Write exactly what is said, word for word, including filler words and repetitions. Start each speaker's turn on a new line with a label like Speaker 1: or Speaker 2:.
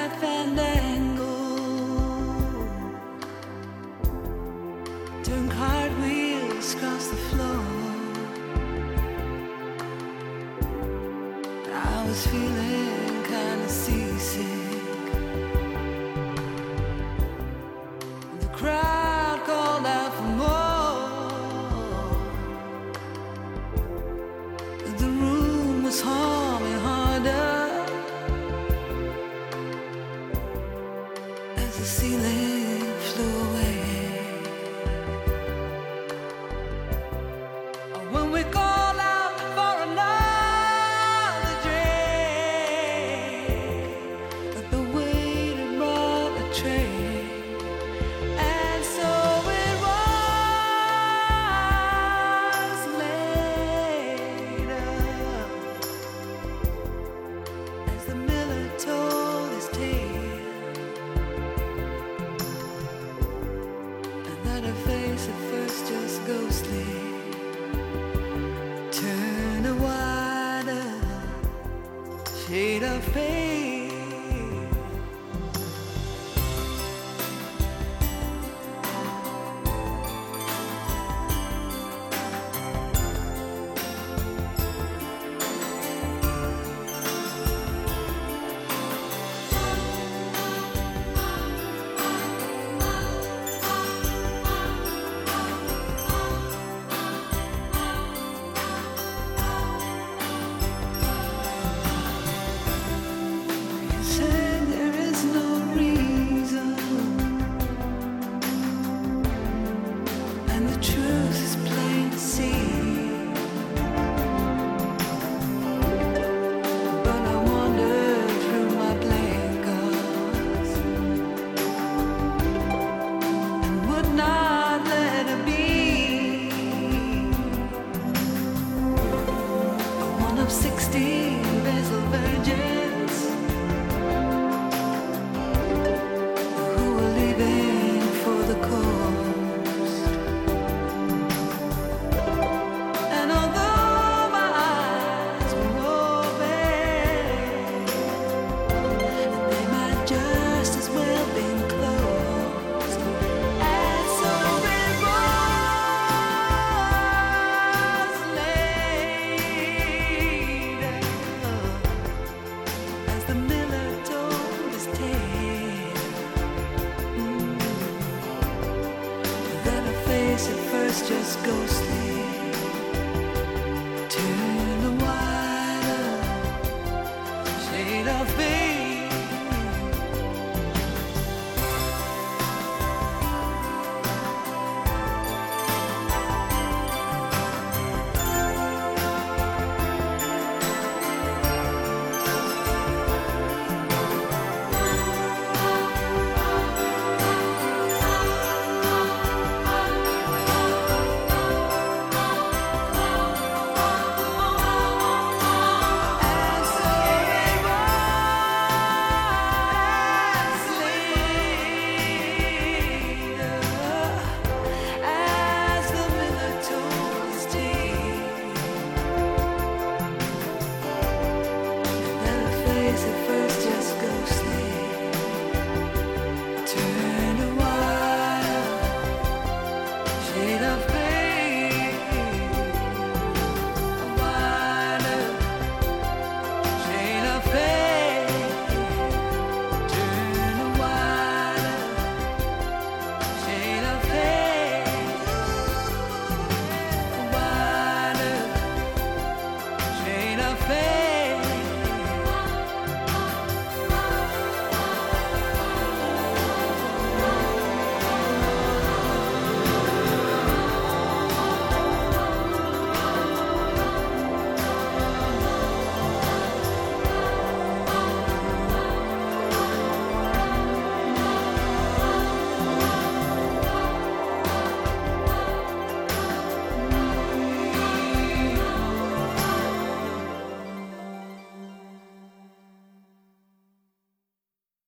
Speaker 1: midnight fandango, doing cartwheels across the floor. I was feeling kinda seasick. The crowd called out for more. The room was humming harder as the ceiling flew away. When we called out for another drink, the waiter brought a tray. And so it was later, as the miller told his tale, and that her face at first just ghostly turned a wider shade of pale. Said there is no reason, and the truth is plain to see. But I wandered through my blankets and would not let it be. One of sixteen vessel virgins who were leaving for the coast. And although my eyes were open, they might just as well been closed. And so it was later, as the miller told his tale, that her face at first just ghostly turned a wider shade of pale. And so it was later, as the miller told his tale, that her face at